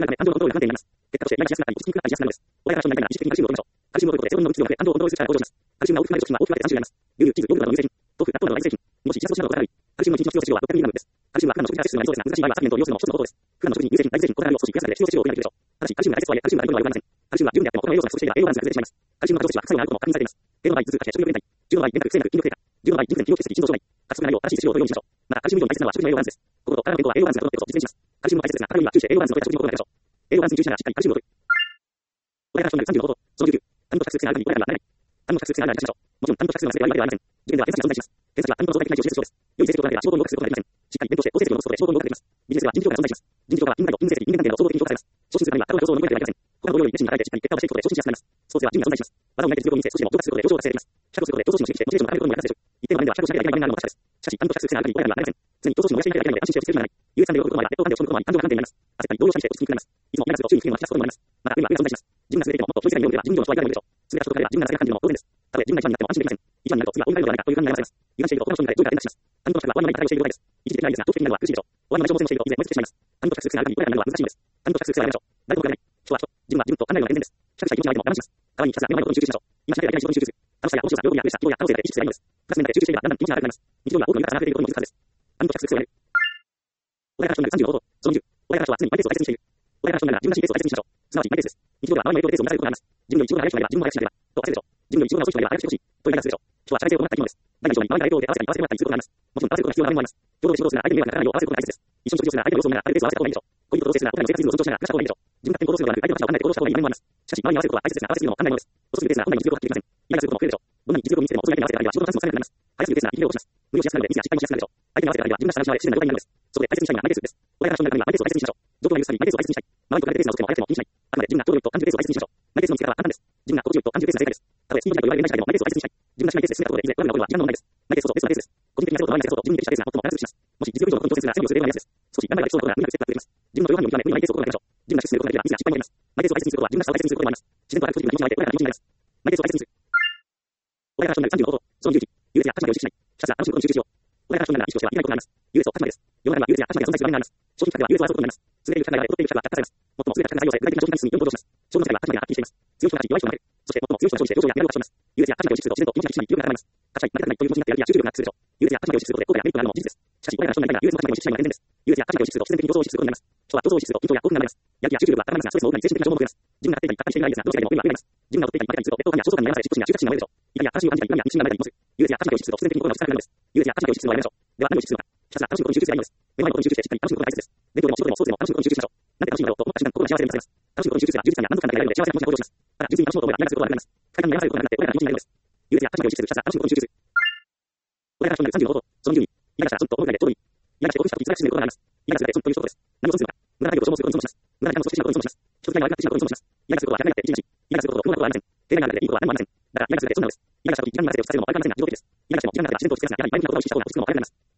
感情を抑える力が向上します。カルシウムが大きくなる食品は大きく分けて3種類あります。牛乳、チーズ、ヨーグルトなどの乳製品、豆腐、納豆などの大豆製品。もし、自殺をしなどがある場合、カルシウムの1日の必要摂取量は 600mg です。カルシウムは普段の食事から摂取が必要ですが、難しい場合はサプリメントを利用するのも一つの方法です。普段の食事に乳製品、大豆製品、小魚を少し増やすだけで必要摂取量を増やせるでしょう。ただし、カルシウムが大切とはいえ、カルシウムが大量には良くありません。カルシウムは十分であっても他の栄養素が不足していれば栄養バランスが崩れてしまいます。カルシウムの過剰摂取は副作用があることも確認されています。0の場合、頭痛、下痢、食欲減退。10の場合、電卓、不整脈、筋力低下。10の場合、腎不全、筋力欠乏、心臓障害。過不足がないよう、正しい摂取量を取るようにしましょう。また、カルシウム量に大切なのは食事の栄養バランスです。心と体の健康は栄養バランスが整っていることを実践します。カルシウムも大切ですが、体には注意して栄養バランスの取れた食事を心がけましょう。栄養バランスに注意しながらしっかりカルシウムを取る。親から人になる30のこと、その19。単独着数があるに親からならない。単独着数があるにしましょう。もちろん単独着数が全てはありません。事件では偏差値が存在します。偏差値は単独の相対的な一を示すそうです。良い成績を取られば仕事を動かすことができません。しっかり勉強して好成績を残すことで仕事を動かせます。ビジネスでは人事評価が存在します。人事評価は勤務態度、勤務成績、人間関係など総合的に評価されます。昇進するためには過去の競争を乗り越えてはいけません。他の同僚より熱心に働いてしっかり結果を出していくことで昇進しやすくなります。スポーツでは順位が存在します。技を磨いて実力を見せ、少しでも上達することで上昇が成立します。企画をすることで上昇心を刺激してモチベーションを高めることにも役立つでしょう。一定の場面では企画をしなければいけない場面があるのも確かです。しかし、単独着数があるに親にはなれません。常に上昇心を燃やしていなければいけないので安心して落ち着ける必要がない。優越感で喜ぶこともあり、劣等感で落ち込むこともあり、感情が不安定になります。焦ったり動揺したりして落ち着きにくくなります。いつもイライラすると周囲に不便を引き出すこともあります。また、運が存在します。自分が優れていてももっと気にせないようにすれば自分以上の人はいらないでしょう。優れた人と比べれば自分が情け感じるのも当然です。たとえ自分が一番になっても安心できません。一番になると次は追いかけるのではないかという不安にならせます。油断していると他の人に比べ上位が転落します。単独着は終わりまでに対応している場合です。一時的なですが、長期的になるのは苦しいでしょう。終わりまで消耗していると以前燃え尽きてしまいます。単独着数があるに親がなるのは難しいのです。単独着数がありましょう。誰も比べない。人は人。自分は自分と考えるのが健全です。企画したい気持ちがあっても我慢します。代わりにひたすら目の前のことに集中しましょう。今しなければいけない仕事に集中する。楽しさや面白さ、喜びや嬉しさ、希望や可能性だけ意識すればいいのです。プラス面まで集中していればだんだん気持ちが悪くなります。日常には多くの豊かさが溢れていることも難しいです。単独着数をやる。親から人になる30のこと、その20。親から人は常にマイペースを大切にしている。親から人になるなら自分らしいペースを大切にしましょう。すなわちマイペースです。日常では周りの影響ペースを満たせることがあります。自分の一部が早くなれば自分も早くしなければ、と焦るでしょう。自分の一部が遅い人がいれば早くしてほしい、というイライラするでしょう。人は社会性を行った生き物です。第二条に周りの影響で合わせたり合わせてもらったりすることがあります。もちろん合わせることが必要な場面もあります。共同で仕事をするなら相手に迷惑がかからないよう合わせることが大切です。一緒に食事をするなら相手の様子を見ながらあるペースを合わせた方がいいでしょう。恋人と同棲するならお互いの生活リズムを尊重しながら暮らした方がいいでしょう。自分勝手に行動するのではなく相手の話を考えて行動した方がいい場面もあります。しかし、周りに合わせることは大切ですが、合わせすぎるのも考えないのです。遅すぎるペースなら本来の実力を発揮できません。イライラすることも増えるでしょう。どんなに実力を見せても遅い相手に合わせてあれば仕事の数も少なくなります。早すぎるペースなら息切れをします。無理をしやすくなるのでミスや失敗もしやすくなるでしょう。相手に合わせてあれば自分らしさが失われ自然な状態になるのです。そこで大切にしたいのはマイペースです。親から人になるためにはマイペースを大切にしましょう。状況が許す限りマイペースを大切にしたい。周りと比べてペースが遅くても早くても気にしない。あくまで自分が行動力と感じるペースを大切にしましょう。マイペースの見つけ方は簡単です。自分が心地よいと感じるペースが正解です。たとえスピードになると言われるない社会でもマイペースを大切にしたい。自分がしないペースで進めたことで以前悪くなるのは時間の問題です。マイペースこそベストなペースです。個人的な成功と周りの成功と自分に適したペースが最もバランスします。もし実力以上のことに挑戦するなら戦力をするのが目安です。少し頑張ればできそうなことが無理なくステップアップできます。自分の許容範囲を見極め、無理なマイペースを心がけましょう。自分が出世することができればミスや失敗もあります。マイペースを大切にすることは自分らしさを大切にすることでもあります。自然と早くポジティブな気持ちになれて親から気持ちになります。マイペースを大切にする。親から人になる30のこと、その10時。優劣や勝ち負けを意識しない。ひたすら楽しむことに集中しよう。親から人になる意識としてはできないことがあります。優劣を勝ち負けです。世の中には優劣や勝ち負けが存在する場面があります。商品企画では優劣を争うことになります。優れている企画が劣っている企画が達成されます。最も優れた企画が採用され、具体的な商品開発に4行動します。商品の世界は勝ち負けがはっきりしています。強い人が勝ち、弱い人が負ける。そして最も強い人が勝利して上場やメダルを勝ちます。優劣や勝ち負けを意識すると自然と気持ちが引き締まり、気力が高まります。勝ちたい、負けたくないという気持ちになってやる気や集中力がアップするでしょう。優劣や勝ち負けを意識することで後悔やメリットがあるのも事実です。しかし、親から人になりたいが優劣の勝ち負けを意識しないのが健全です。優劣や勝ち負けを意識すると必然的に競争を意識することになります。人は競争を意識すると緊張や興奮が生まれます。やる気や集中力は高まりますが、ストレスも多くなり精神的な消耗も増えます。自分が勝っていたり、達成していないですが、どの世界でも運は増えます。自分が劣っていたり、負けたりすると劣等感や焦燥感に悩まされ、自己心や中核心が折れるでしょう。怒りや悲しみを感じたり、恨みや不信が生まれたりもする。優劣や勝ち負けを意識すると必然的に心が落ち着かなくなるのです。優劣や勝ち負けを意識するのはやめましょう。では何を意識するのか。ひたすら楽しむことに集中すればいいのです。目の前のことに集中してしっかり楽しむことが大切です。勉強でも仕事でもスポーツでも楽しむことに集中しましょう。なんて楽しいんだろうと思った瞬間心が幸せに満たされます。楽しむことに集中すれば充実感や満足感が得られるので幸せな気持ちが向上します。ただ純粋に楽しもうと思えばイライラすることがなくなります。不快感に悩まされることがなくなって親から気持ちになるのです。優劣や勝ち負けを意識するひたすら楽しむことに集中する。親から人になる30のこと、その12。イライラしたらちょっと思うぐらいでちょうどいい。イライラして興奮した時に辛く進めることがあります。イライラするだけでちょっということです。何を損するのか。無駄な体力を消耗することに損します。無駄な時間を少ししまうことに損します。人的な悪くなってしまうことに損します。イライラすることは諦めなくて一日。イライラすることと不能なことはありません。停電があるだけでいいことは何もありません。だからイライラするだけで損なのです。イライラした時時間に任せて落ち着かせるのも悪くありませんが自動的です。イライラしても時間がかかって足にと落ち着けますが、やはり前向きなことを意識した方が進むのも早くなります。感情的になったらイライラ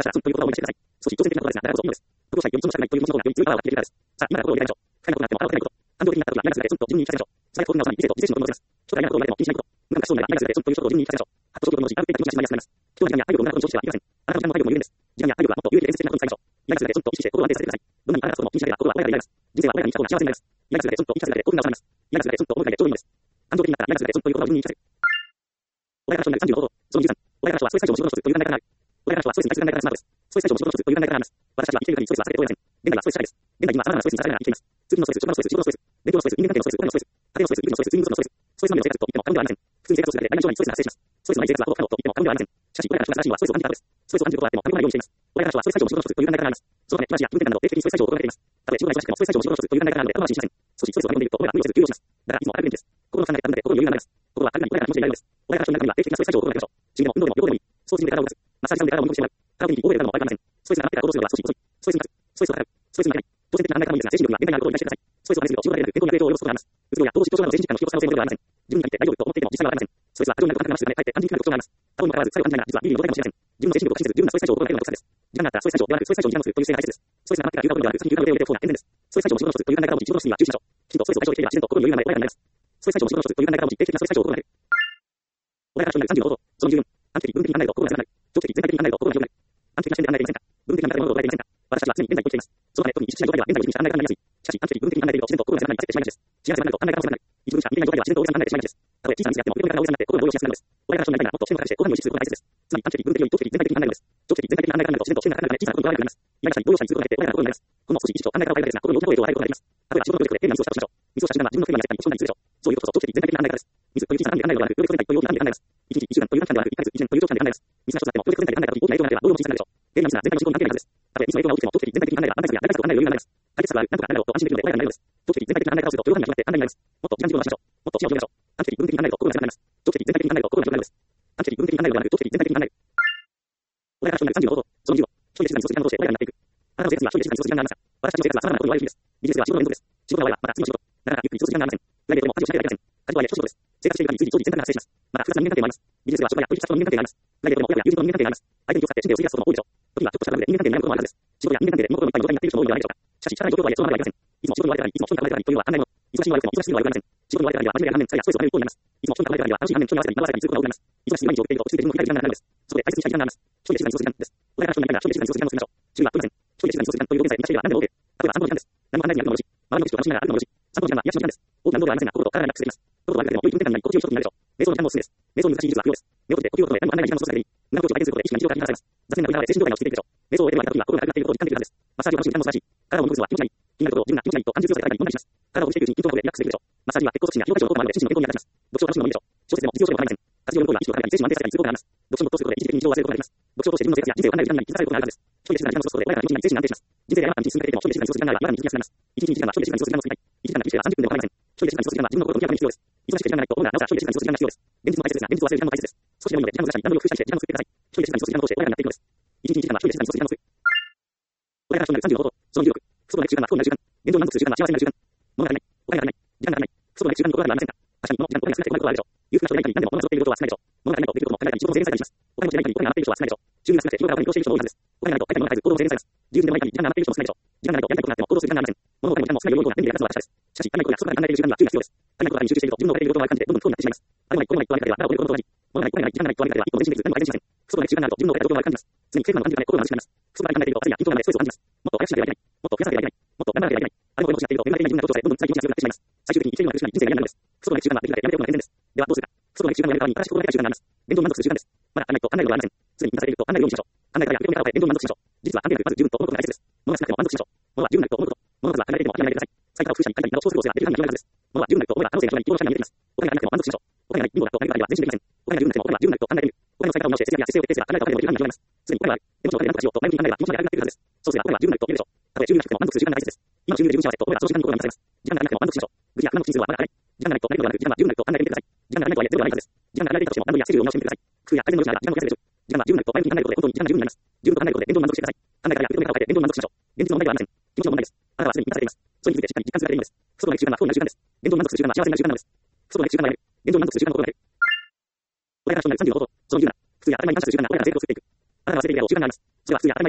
らしたら、という言葉を思い出してください。少し挑戦的なことですが、だからこそいいのです。どうしたらより一度もしたくないという気持ちの方がより強いパワーを発揮できるからです。さあ、今から心を入れ替えましょう。不快なことがあっても腹を立てないこと。感情的になった時は嫌な姿でちょっと自分に言い聞かせましょう。スライフォームなおさらに理性と理性心のことを持ちます。初対なことを言われても気にしないこと。無駄なそうなら嫌な姿でちょっということを自分に言い聞かせましょう。ハッと職業の後、ある程度気持ちがしまいます。人は時間や体力を無駄なことに消費してはいけません。あなたの時間も体力も有限です。時間や体力はもっと有利で建設的なことに使いましょう。嫌な姿でちょっと意識して心を安定させてください。どんなにあなたがそうも気にしなければ心は我らがになります。人生は我らに生きた方が幸せになります。嫌な姿でちょっと生きた姿で幸福が収まります。嫌な姿でちょっと思いかけてちょうどいいのです。感情的になったら嫌な姿でちょっという言葉を自分に言い聞かせる。親から少年35号。その13。親からはストレス解消の仕事の一つという考え方がある。親からはストレスに対する考え方がスマートです。ストレス解消の仕事の一つという考え方があります。私たちは生きている限りストレスは避けて通れません。現代はストレス社会です。現代には様々なストレスにさらされながら生きています。通勤のストレス、職場のストレス、仕事のストレス、勉強のストレス、人間関係のストレス、お金のストレス、家庭のストレス、育児のストレス、睡眠不足のストレス、ストレスまみれの生活と言っても過言ではありません。普通に生活をするだけで来年将来にストレスが発生します。ストレスのない生活はほぼ不可能と言っても過言ではありません。しかし、親から正しいのはストレスを感じることです。ストレスを感じることはあっても過言ないようにしています。親からはストレス解消の仕事の一つという考え方があります。そのため、暮らしや運転など定期的にストレス解消を心がけています。たとえ仕事が忙しくてもストレス解消の仕事の一つという考え方があるので後回しにしません。少しストレスを溜め込んでいると、親は無理をせず休養します。だからいつも明るい元気です。心の考えがあるので心に余裕があります。心は軽やかに穏やかな気持ちでいられるのです。親から少年の中には定期的なストレス解消を心がけましょう。趣味でも運動でも旅行でもいい。スポーツジムで体を動かす。マッサージサロンで体をもみ込してもらう。カラオケに行き大声で歌うのも悪くありません。ストレスが上がってから行動するのは少し遅い。ストレスに勝つ。ストレスを払う。ストレスに負けない。当然的な考え方もいいですが、精神力や限界があることを理解してください。ストレスを跳ねすぎると仕事だけでなく健康に悪影響を及ぼすことがあります。うつ病や統合失調症など精神疾患の引き起こす可能性もゼロではありません。自分に限って大丈夫と思っていても実際はありません。ストレスは過剰になると感覚がなくかえって感じにくくなる特徴があります。過去にもかかわらず作用を感じないが実はビビりの状態かもしれません。自分の精神力を信じず十分なストレス解消を心がけるのが特徴です。時間があったらストレス解消ではなくストレス解消に時間をするという姿勢が大切です。ストレスが溜まってから休暇を取るのではなく普通に休暇の予定を入れておく方が健全です。ストレス解消の仕事の一つという考え方を持ち仕事の質には注意しましょう。きちんとストレスを解消できれば自然と心に余裕が生まれ穏やかになります。ストレス解消の仕事の一つという考え方を持ち定期的なストレス解消を心がける。親から少年35号。その14。短期的に文的に考えると心が狭くなる。長期的全体的に考えると心が広くなる。短期的な視点で考えていませんか？文的な見方で物事を捉えていませんか？私たちは常に現在に生きています。そのため特に意識しない状態では現在を意識した考え方になりやすい。しかし短期的に文的に考えていると自然と心が狭くなり焦ってしまいがちです。視野が狭くなると考え方も狭くなる。一分しか見てない状態では自然と大げさに考えてしまいがちです。たとえ小さなミスであっても読み方が大げさになって心が動揺しやすくなるのです。親から少年がもっと視点を高くして後半に意識することが大切です。つまり短期的に文的より長期的に全体的に考えるのです。長期的に全体的に考え方になると自然と視点が高くなるため小さなことに捉えなくなります。嫌な下に動揺したりすることが減って親から心になります。この少し意識と考え方を変えるだけですが心に大きな影響を与えることができます。例えば仕事のプロジェクトで丁寧なミスをしたとしましょう。ミスをした時間は自分のフェイルになったりポジションにするでしょう。そういうことこそ長期的全体的な考え方です。ミスという小さな単位で考えるのではなく、プロジェクト全体という大きな単位で考えます。1日1週間という短期間ではなく1ヶ月1年という長期間で考えます。ミスが一つあってもプロジェクト全体で考えた時大きな影響があればどうも小さくなるでしょう。原因はミスが全体の仕事に関係ないはずです。たとえミスの影響が大きくても長期的に全体的に考えれば安泰策や大対策を考える余裕があります。解決策がある、なんとか考えろと安心できるので親がなれるのです。長期的全体的な考え方をすると許容範囲が広がって安泰になります。もっと時間軸を伸ばしましょう。もっと視野を広げましょう。短期的文的に考えると心が狭くなります。長期的全体的に考えると心が広がるのです。短期的文的に考えるのではなく長期的全体的に考える。親から少年35号。その15。一人で静かに過ごす時間を通して親がなっていく。あなたの生活には一人で静かに過ごす時間がありますが、私たちの生活は様々なことに追われる日々です。ビジネスでは仕事の連続です。仕事の終わりはまた次の仕事。なかなかゆっくり過ごす時間がありません。プライベートでも家事をしないといけません。家事とはいえ一仕事です。生活している限り随時全体が発生します。また複雑な人間関係もあります。ビジネスでは職場や取引先との人間関係があります。プライベートでも親や友人との人間関係があります。相手に気を使って神経を費やすことも多いでしょう。時にはちょっとしたことで人間関係に悩むこともあるはずです。仕事や人間関係で物事の一体になっている人も多いのではないでしょうか。しかし、社会状況とはいえそのままではありません。いつも仕事に追われてたり、いつも人に囲まれてたりというのは考えもの。忙しいのは良くても忙しすぎるのは良くありません。仕事に追われてたりは真面目で反面疲れやストレスを抱える一方になります。いつも人に囲まれてたりは楽しい反面人に合わせたり惑わされたりすることが多くなります。忙しい毎日を送っていると落ち着いて自分の振り返る時間がなくなるのです。そこで大切にしたい時間があります。一人で静かに過ごす時間です。親から少年が一人で静かに過ごす時間を作りましょう。趣味はありません。一人で静かに過ごす時間という現在今していれば何でも OK です。例えば散歩の時間です。何も考えずに歩くのもよし、周りの景色を楽しみながら歩くのもよし、散歩の時間は癒しの時間です。大きな運動ではありませんが心と体がリラックスできます。どこまででも良い運転感になり心地よい人になるでしょう。瞑想の時間もおすすめです。瞑想の難しい技術は不要です。目を閉じて呼吸を整え何も考えない時間を過ごすだけでいい。胸の内を回転することで意識が日常から切り離されます。雑念が失われ精神状態が落ち着いていくでしょう。瞑想を終えて終わった時は心が軽くなっていることを実感できるはずです。マッサージを楽しむ時間も素晴らしい。体をほぐすのは気持ちがいい。気になることを自分が気持ちがいいと感じる強さで体に問題します。体をほぐしていくうちに緊張の方でリラックスできるでしょう。マッサージは血行促進や疲労解消の効果もあるので心身の健康に役立ちます。読書を楽しむのもいいでしょう。小説でも実用書でも構いません。活用の効果は意識を高めたり精神を安定させたりする効果があります。読書に没頭することで一時的に日常を忘れることができます。読書を通して自分の生活や人生を考える時間に気づかれることがあるはずです。一人で静かに時間を過ごすことで親が気持ちになり精神が安定します。人生で山道に進めていても一人で静かに過ごす時間があれば山に行きやすくなります。一日に1時間は一人で静かに過ごす時間を作りたい。1時間が人生は30分でも構いません。一人で静かに過ごす時間は自分の心と向き合うために必要です。忙しくて時間がないと心がなおさら一人で静かに過ごす時間が必要です。現実も大切ですが現実を忘れる時間も大切です。少しでもいいので時間をずらしたり何度も工夫したりして時間を作ってください。一人で静かに過ごす時間を通して親がなっていくのです。一日に1時間は一人で静かに過ごす時間を作る。親から少年が35号。その16。不足のない習慣は不幸になる習慣。現状を満足する習慣は幸せになる習慣。物が足りない。お金が足りない。時間が足りない。不足のない習慣に心がありませんか？確かに物の時間とお金が少ないと困ることはあるでしょう。裕福な人がいかに何でも物が揃っていることは少ないでしょう。物が足りないとできることも考えたり仕事も制限されたりします。お金持ちがいかにお金が余っている人は少ないでしょう。収入が少なくて仕事が他に移動している人も多いはずです。お金がないと大体物が足りず行動も制限されます。自由でもいかに時間が余っている人も少ないでしょう。時間がないとやりたいことがあっても行動する時間がありません。物の他にも時間も少ないように時間も便利で楽な私です。しかし、足りないことや不足が考えている時間には注意が必要です。足りないことに集中していると自分の折れていることが感じてどんどん不幸になってしまいます。あるまい、このまいとありかでは腹を折ることと同じ。物がない、お金がない、時間がないとありかでは一歩前進できず何も改善しません。不足のない習慣があると自分の折れた状況が感じます。常に成果の感じるため心が貧しくなります。不足が考えていると焦りや緊張感でストレスを感じます。もっと早くしなければいけない。もっと増やさなければいけない。もっと頑張らなければいけない。あれもこれも失っていると恵まれていない自分がどうされどんどん辛い気持ちが強くなってしまいます。最終的に生きているのが苦しくなり人生が嫌になるのです。不足のない習慣ができるだけやめておくのが健全です。ではどうするか。不足のない習慣をやめる代わりに新しく心がけたい習慣があります。現状に満足する習慣です。まだ足りないと考えるのではありません。常に満たされていると考えるようにしましょう。考え方や受け止め方を変え現状に満足しましょう。実は安定なくまず十分と思うことが大切です。物が少なくても満足しましょう。物は十分なくと思うこと。物の数は考えていても諦めないでください。最多を工夫したり、など調整をすることができる範囲が広がるはずです。物は十分なくと思えば可能性が広がり、人の社会に見えてきます。お金がなくても満足しましょう。お金がない、貧乏だと考えるからには前進できません。お金が十分なくてもお金は十分なくと考えてみる。お金の使い方を見直して節約や節制を徹底すれば考えたお金もできる範囲が広がります。常にお金はある。でもそのお金で何とかしようと前向きに考えれば気持ちが楽になっていくはずです。そうすればお金は十分なくと言えるでしょう。たとえ収入が低くても満足する習慣が大切です。今の収入で十分幸せと思えばその時間に心が満たされます。時間がなくても満足しましょう。愚痴や不満の口にするのはまだ早い。時間がないとないことではなく、時間は十分なくと考えてみてください。時間がないとはいえゼロではないはずです。時間が与えられたとしても何度やセリを直してみてください。工夫や改善の余地があれば時間も増やせるでしょう。時間は十分なくと前向きに考えることで本当に時間が十分になります。十分と考えることで現状を満足してください。考え方や受け止め方を変えて現状を満足しましょう。現実の問題ではありません。気持ちの問題です。あなたはすでに満たされています。それについてしっかり実感するだけでいいのです。不足のない習慣は不幸になる習慣です。現状を満足する習慣は幸せになる習慣なのです。不足のない習慣はやめる。現状を満足する習慣を心がける。親から少年が35号とその17。普通や当たり前に感謝する習慣が親から成功を作っていく。あなたは忘れているであろう習慣があります。それは普通や当たり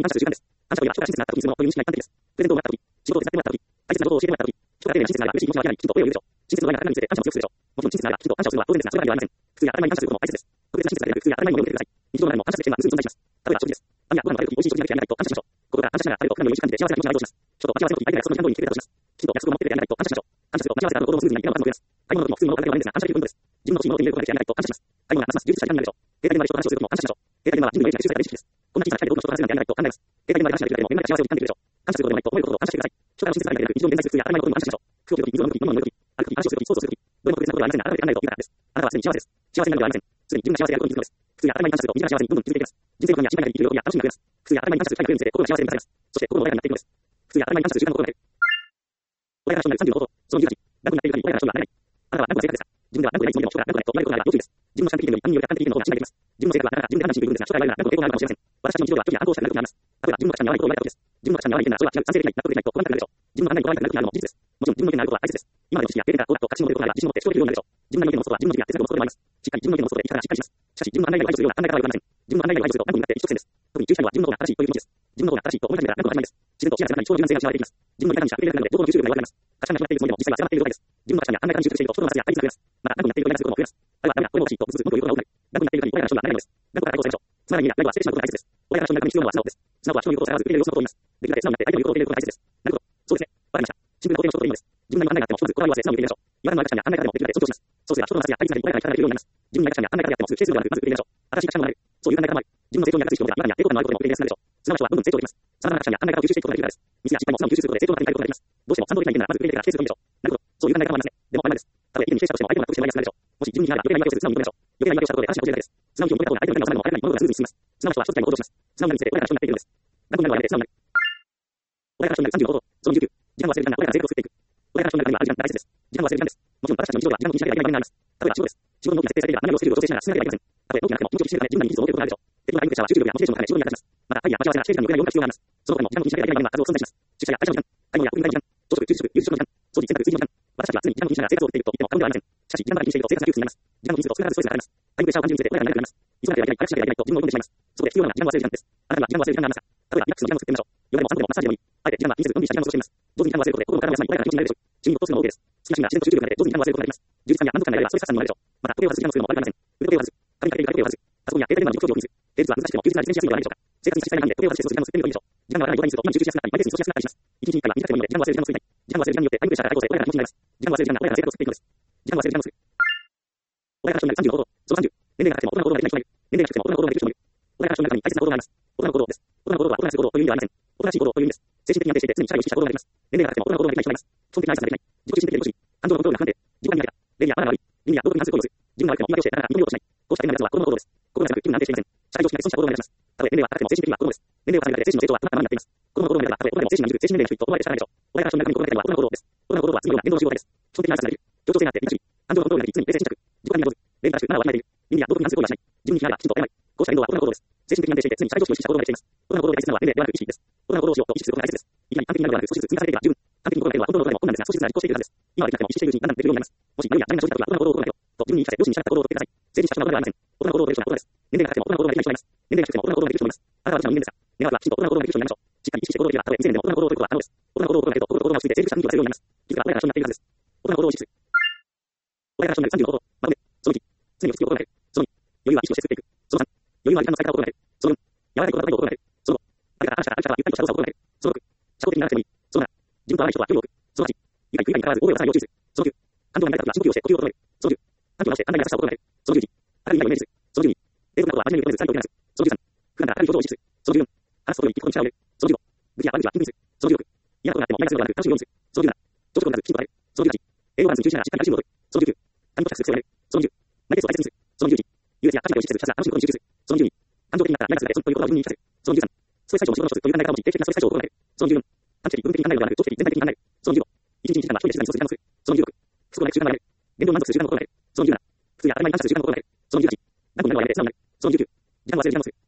反射というのは、人から親切なった時にそのという認識が一般的です。プレゼントをもらった時、仕事を手伝ってもらった時、大切なことを教えてもらった時、人から丁寧な親切なら嬉しい気持ちはない、きちんと声を言うでしょう。親切の場合は何について感謝を強くするでしょう。もちろん親切ならきちんと感謝をするのは当然ですが、それだけではありません。普通や当たり前に感謝することも大切です。特別な親切が出なく、普通や当たり前にものを受けてください。日常の中でも感謝する点は無数に存在します。例えば食事です。パンやご飯を食べるとき、美味しい食事ができてありがたいと感謝しましょう。心から感謝しながら食べると、普段より美味しく感じて幸せな気持ちが移動します。人と待ち合わせの時、相手が約束の時間通りに来てくれたとします。きちんと約束を守ってくれてありがたいと感謝しましょう。感謝すると待ち合わせがある行動もスムーズになり、今の数も増えます。買い物の時も普通に物を買うだけではないんですが、感謝できるポイントです。自分の欲しいものを手に入れることができてありがたいと感謝します。買い物がますます充実した時間になるでしょう。携帯電話で人と話をすることも感謝しましょう。携帯電話は人類の命が集中された意識です。こんな小さな機会で多くの人と話せるなんてありがたいと考えます。携帯電話で話ができるだけでも目の前で幸せを感じているでしょう。感謝することでもないと思えることを感謝してください。人からの親切さが得られる日常の現在する普通や当たり前のことにも感謝しましょう。服を着るとき、水を飲むとき、飲み物を飲むとき、歩くとき、話をするとき、スポーツをするとき、どれも特別なことではありませんが、改めて考えるといいからです。あなたはすでに幸せです。幸せになるのではありません。すでに自分が幸せであることに気づくのです。普通や当たり前に感謝すると、身近な幸せにどんどん気づいていきます。人生の中には小さな生きる喜びや楽しみが増えます。普通や当たり前に感謝する機会が増えるにつれて、心が幸せで満たされます。そして心も穏やかになっていくのです。普通や当たり前に感謝する習慣の心が増える。穏やかな人になる30のこと、その18、楽になっている限り穏やかな人にはなれない。あなたは楽が正解ですか？自分では楽でないつもりでも人が楽でないと言われることがあれば要注意です。自分の主観的意見より他人による客観的意見の方が信頼できます。自分の性格はなかなか自分で判断しにくい部分ですが、将来は楽の抵抗があるかもしれません。私たちの日常では時に反抗したくなることがあります。例えば自分の価値観に合わないことを言われたことです。自分の価値観に合わない意見ならそれは違う、賛成できない、納得できないと不安になるでしょう。自分の考えに合わないことがなるのも事実です。もちろん自分の意見があることは大切です。今までの知識や経験からオーラと確信を持てることがあれば自信を持って主張できるようになるでしょう。自分の意見を持つことは自分の軸や哲学を持つことでもあります。しっかり自分の意見を持つことで生き方がしっかりします。しかし自分の案内を排除するような考え方は良くありません。自分の案内を排除すると何度になって一直線です。特に中心は自分の方が正しいという気持ちです。自分の方が正しいと思い始めたら何度も始まりです。自然と視野が狭まり、人の柔軟性が失われていきます。自分の意見にしか受け入れなくなるので、情報の吸収力が弱くなります。価値観が決まっているつもりでも実際は狭まっている状態です。自分の価値観や考え方に集中していると人の摩擦や対立が増えます。また何度になっているとイライラすることも増えます。あるいはダメだ、これも欲しいとブツブツ文句を言うことが多くなる。何度になっている限り穏やかな人にはなれないのです。何度から対抗されましょう。つまらない意味や何度は捨ててしまうことが大切です。穏やかな人になるために必要なのは素直です。素直は人の言うことを探らず受け入れる様子のことを言います。できるだけ素直になって相手の言うことを受け入れることが大切です。なるほど。そうですね。わかりました。シンプルな肯定の一言でいいのです。自分なりの案内があっても一つこれは言わせ素直に受け入れましょう。言われない価値観や考え方でもできるだけ尊重します。そうすれば人の摩擦や対立が穏やかな生き方ができるようになります。自分なりの価値観や考え方であってもすぐ否定するのではなく、まず受け入れましょう。新しい価値観が生まれる。そういう考え方もある。自分の成長に役立つ人も違和感や抵抗感のあることも受け入れやすくなるでしょう。素直な人はどんどん成長できます。さまざまな価値観や考え方を吸収していくことができるからです。ミスや失敗も素直に吸収することで成長の過程に変えることができます。どうしても賛同できない意見ならまず受け入れてから否定するといいでしょう。なるほど。そういう考え方もありますね。でも曖昧です。たとえ意見に否定したとしても相手も納得してもらいやすくなるでしょう。もし自分に嫌なら余計な言い訳をせず素直に認めましょう。余計な言い訳をしたことで話が崩れないです。素直に認めた方が相手の意見を収めるのも早くなり物がスムーズに進みます。素直な人は一つの行動をします。素直になるにつれて穏やかな人になっていくのです。何度もやるのはやめて素直になる。穏やかな人になる35行動。その19、時間を忘れる時間が穏やかな生活を作っていく。穏やかな人になるにはある時間が大切です。時間を忘れる時間です。もちろん私たちの日常では時間を気にしなければいけない場面があります。例えば仕事です。仕事の大きな設定されていれば何をするよりを調整しながら進めなければいけません。たとえ大きなくても気持ちを静かに自分なりに技術を持っていることがあるでしょう。適度なインプレッシャーは集中力やモチベーションのため仕事に役立ちます。また会議や待ち合わせが長い時間に遅れないような必要があります。その他にも時間を気にしなければいけない場面が数多く存在します。出社や会社の時間、買い物や国外の時間、朝食、休息、夕食の時間、掃除、洗濯、炊事の時間。私たちは常に時間を気にしながら生活を送っていると言っても過言ではありません。しかし時間ばかり気にしていると生活が窮屈になります。時間を気にすると少なからずストレスがあります。タイムプレッシャーを感じるにつれて穏やかになるようになります。急がなければいけない、早くしなければいけないと自分を追い込んでしまいます。そこで必要なのは時間を忘れる時間です。あなたには時間を忘れる時間がありますか？例えばリラックスの時間を作ってみましょう。夜でも散歩でもマッサージでもいい。あえて時間は気にせずのんびりした時間を過ごしてみます。上手に時間を忘れることで心も体も休まり穏やかな気持ちになれるでしょう。趣味に没頭するのも OK です。好きな趣味が自然と集中力が出て上手に時間を忘れることができます。充実感や満足感が得られればストレス発散にもなるでしょう。また時計を外す時間を作るのも悪くありません。腕時計を外す。髪にかける時計を外す。パソコンや携帯電話の状況を気にする。平日は難しくても休日なら実践しやすいのではないでしょうか。生活に実際なので時計を外して時間を作ってみるといいでしょう。時間がわからない状態にすると今に集中しやすくなったり、マイペースに過ごしやすくなったりします。一日に一回は短くてもいいので時間を忘れる時間を作りたい。時間を忘れる時間によってタイムプレッシャーが解放され穏やかな気持ちになります。時間を忘れる時間が穏やかな生活を作っていくのです。時間を忘れる時間を作る。穏やかな人になる35行動。その30、年齢が高くても大人の行動ができない人もいる。年齢が低くても大人の行動ができる人もいる。穏やかな人の中に大切な行動があります。大人の行動です。大人の行動は大人がする行動という意味ではありません。大人らしい行動という意味です。精神的に安定して常に社会を意識した行動ができます。年齢が高くても大人の行動ができない人もいます。基本的な挨拶ができない。自己中心的で欲しい。感情のコントロールが不安定。自己に苦手だ。礼儀やマナーが悪い。倫理や道徳に反する行為をする。自分が悪くても言い訳をしてなかなか認めようとしない。こうした点のやつは子供の行動です。心がなく気分が安定していません。社会常識が損した行動が目立ちます。たとえ年齢は高くても精神的には子供です。年齢を重ねるだけで精神の成長は止まったままになっています。子供の行動の目立たたとえ大人でも精神が未熟、精神年齢が低いと思われてしまうでしょう。穏やかな人になる国に心がけるのは大人の行動です。大人の行動は次のような言動の集合体です。基本的な挨拶ができる。協調性があって理解し、感情のコントロールができ、常に冷静沈着。自己管理が上手。礼儀正しくマナーをわきまえている。倫理や道徳に反する行為はしない。自分に非があればきちんと謝る。こうした言動は大人の行動です。精神的に安定していて常に社会常識を意識した行動ができています。大人の行動で大切なのは年齢ではなく意識です。大人の行動をしようと意識することが大切です。いきなり完璧になるのではなく少しずつ積み重ねていけば十分。完璧に心がけるのは本当のことでも困難ですが少しずつ実行していくはずです。今はできなくても意識しているうちにだんだんできるようになります。もし迷いや悩みが生じた時は大人の行動を心がけようと自分に言い聞かせ、良心に従った行動をとってください。成人した人の大人ではありません。大人の行動をできる人は大人です。年齢が高くても大人の行動ができない人もいます。年齢が低くても大人の行動ができる人もいます。あなたはどちらの人間ですか？願わくはきちんと大人の行動ができる人になりましょう。しっかり意識して行動できればたとえ未成年でも大人の行動をとることは可能です。大人の行動を心がけると心が落ち着いて成熟した人にはせるようになります。気づか穏やかな人になっているはずです。大人の行動を意識する。穏やかな人になる35行動。まとめ。その1、常に落ち着きを心がける。その2、余裕は意識をして作っていく。その3、余裕は時間の使い方を心がける。その4、柔らかいことを高いことを心がける。その5、あれからあるからゆったりとした動作を心がける。その6、社交的にならなくてもいい。その7、自分と合わない人とは距離を置く。その8、理解に変わらず大声を出さないよう注意する。その9、感情がない時は深呼吸をして呼吸を整える。その10、環境を直して判断に優しさを心がける。その11、明るい未来をイメージする。その12、英語などは真面目に受け止めず最後に話す。その13、普段から明るい表情を意識する。その14、話すことより聞くことに力を入れる。その15、武器や悪口は頻にする。その16、嫌なことがあってもマイナスではなく楽しむようにする。その17、長所をなくきちんと答える。その18、英語バランスに注意しながらしっかり学習を取る。その19、他人と着する必要がある。その20、マイペースを大切にする。その21、優劣や価値観を意識せずひたすら楽しむことに集中する。その22、感情的になったらマイナスで損ということを自分に言い聞かせる。その23、ストレス解消の仕事の一つという考え方を持ち定期的なストレス解消を心がける。その24、短期的に部分的に考えるのではなく長期的に全体的に考える。その25、一日に時間は一人で静かに過ごす時間を作る。その26、不足をなく習慣をやる。言動を満足する習慣を心がける。その27、普通や当たり前に感謝する習慣を心がける。その28、何度も何度もやめて素直になる。その29、時間を忘れる時間を作る。